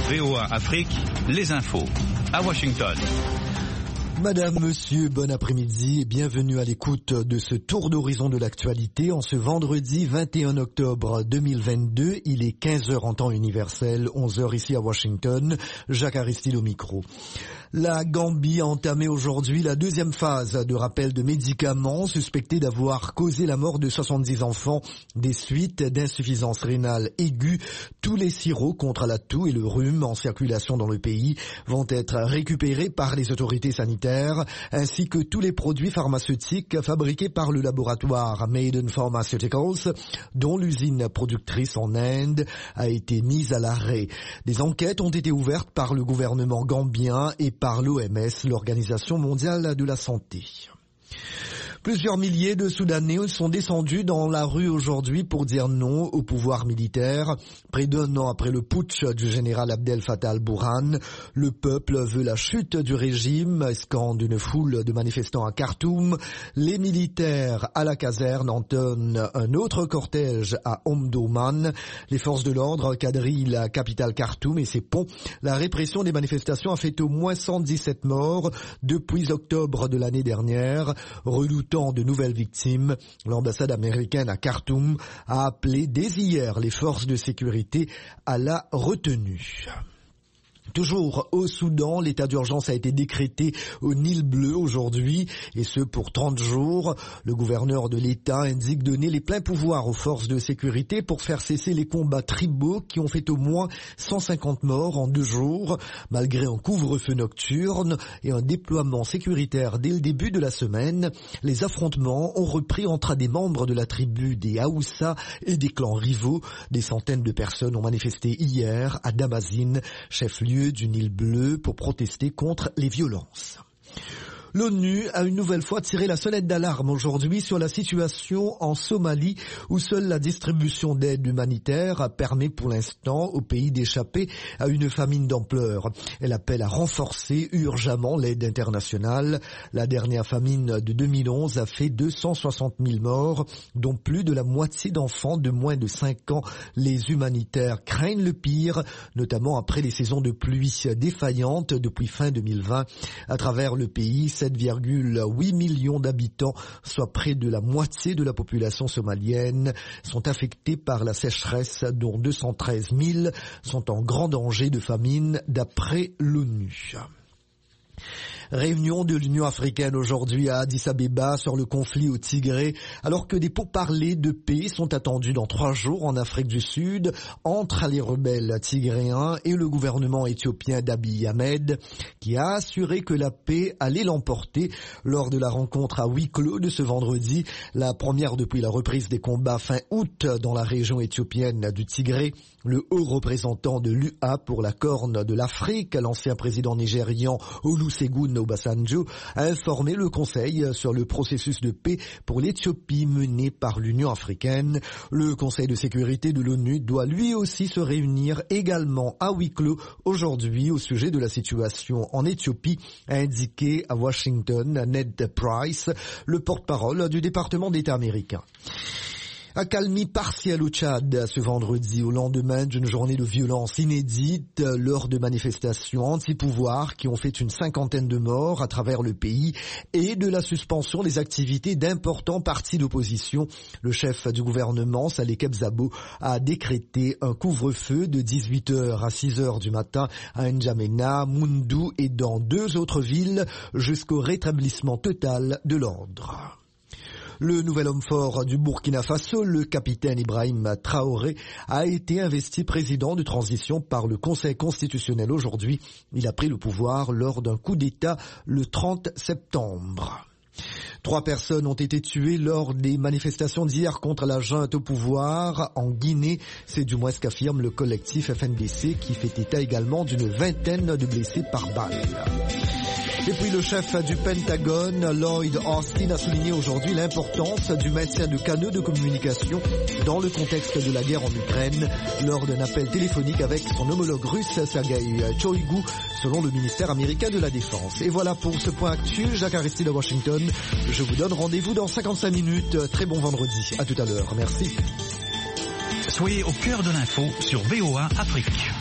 VOA Afrique, les infos. À Washington. Madame, monsieur, bon après-midi et bienvenue à l'écoute de ce tour d'horizon de l'actualité en ce vendredi 21 octobre 2022. Il est 15h en temps universel, 11h ici à Washington. Jacques Aristide au micro. La Gambie a entamé aujourd'hui la deuxième phase de rappel de médicaments suspectés d'avoir causé la mort de 70 enfants des suites d'insuffisance rénale aiguë. Tous les sirops contre la toux et le rhume en circulation dans le pays vont être récupérés par les autorités sanitaires, ainsi que tous les produits pharmaceutiques fabriqués par le laboratoire Maiden Pharmaceuticals, dont l'usine productrice en Inde a été mise à l'arrêt. Des enquêtes ont été ouvertes par le gouvernement gambien et par l'OMS, l'Organisation mondiale de la santé. Plusieurs milliers de Soudanais sont descendus dans la rue aujourd'hui pour dire non au pouvoir militaire. Près d'un an après le putsch du général Abdel Fattah al-Burhan, le peuple veut la chute du régime, scande une foule de manifestants à Khartoum. Les militaires à la caserne entonnent un autre cortège à Omdurman. Les forces de l'ordre quadrillent la capitale Khartoum et ses ponts. La répression des manifestations a fait au moins 117 morts depuis octobre de l'année dernière. Redoutant de nouvelles victimes, l'ambassade américaine à Khartoum a appelé dès hier les forces de sécurité à la retenue. Toujours au Soudan, l'état d'urgence a été décrété au Nil Bleu aujourd'hui, et ce pour 30 jours. Le gouverneur de l'État indique donner les pleins pouvoirs aux forces de sécurité pour faire cesser les combats tribaux qui ont fait au moins 150 morts en 2 jours, malgré un couvre-feu nocturne et un déploiement sécuritaire dès le début de la semaine. Les affrontements ont repris entre des membres de la tribu des Haoussa et des clans rivaux. Des centaines de personnes ont manifesté hier à Damazine, chef-lieu du Nil Bleu, pour protester contre les violences. L'ONU a une nouvelle fois tiré la sonnette d'alarme aujourd'hui sur la situation en Somalie, où seule la distribution d'aide humanitaire permet pour l'instant au pays d'échapper à une famine d'ampleur. Elle appelle à renforcer urgemment l'aide internationale. La dernière famine de 2011 a fait 260 000 morts, dont plus de la moitié d'enfants de moins de 5 ans. Les humanitaires craignent le pire, notamment après les saisons de pluie défaillantes depuis fin 2020. À travers le pays, 7,8 millions d'habitants, soit près de la moitié de la population somalienne, sont affectés par la sécheresse, dont 213 000 sont en grand danger de famine d'après l'ONU. Réunion de l'Union africaine aujourd'hui à Addis Abeba sur le conflit au Tigré, alors que des pourparlers de paix sont attendus dans 3 jours en Afrique du Sud entre les rebelles tigréens et le gouvernement éthiopien d'Abiy Ahmed, qui a assuré que la paix allait l'emporter lors de la rencontre à huis clos de ce vendredi, la première depuis la reprise des combats fin août dans la région éthiopienne du Tigré. Le haut représentant de l'UA pour la Corne de l'Afrique, l'ancien président nigérian Olusegun Obasanjo, a informé le Conseil sur le processus de paix pour l'Éthiopie mené par l'Union africaine. Le Conseil de sécurité de l'ONU doit lui aussi se réunir également à huis clos aujourd'hui au sujet de la situation en Éthiopie, a indiqué à Washington Ned Price, le porte-parole du département d'État américain. Accalmie partielle au Tchad ce vendredi, au lendemain d'une journée de violence inédite lors de manifestations anti-pouvoir qui ont fait une 50aine de morts à travers le pays et de la suspension des activités d'importants partis d'opposition. Le chef du gouvernement, Saleh Kebzabo, a décrété un couvre-feu de 18h à 6h du matin à N'Djamena, Moundou et dans 2 autres villes jusqu'au rétablissement total de l'ordre. Le nouvel homme fort du Burkina Faso, le capitaine Ibrahim Traoré, a été investi président de transition par le Conseil constitutionnel aujourd'hui. Il a pris le pouvoir lors d'un coup d'État le 30 septembre. 3 personnes ont été tuées lors des manifestations d'hier contre la junte au pouvoir en Guinée. C'est du moins ce qu'affirme le collectif FNDC qui fait état également d'une 20aine de blessés par balle. Et puis le chef du Pentagone, Lloyd Austin, a souligné aujourd'hui l'importance du maintien de canaux de communication dans le contexte de la guerre en Ukraine lors d'un appel téléphonique avec son homologue russe Sergei Shoigu, selon le ministère américain de la Défense. Et voilà pour ce point actu. Jacques Aristide de Washington. Je vous donne rendez-vous dans 55 minutes. Très bon vendredi. À tout à l'heure. Merci. Soyez au cœur de l'info sur VOA Afrique.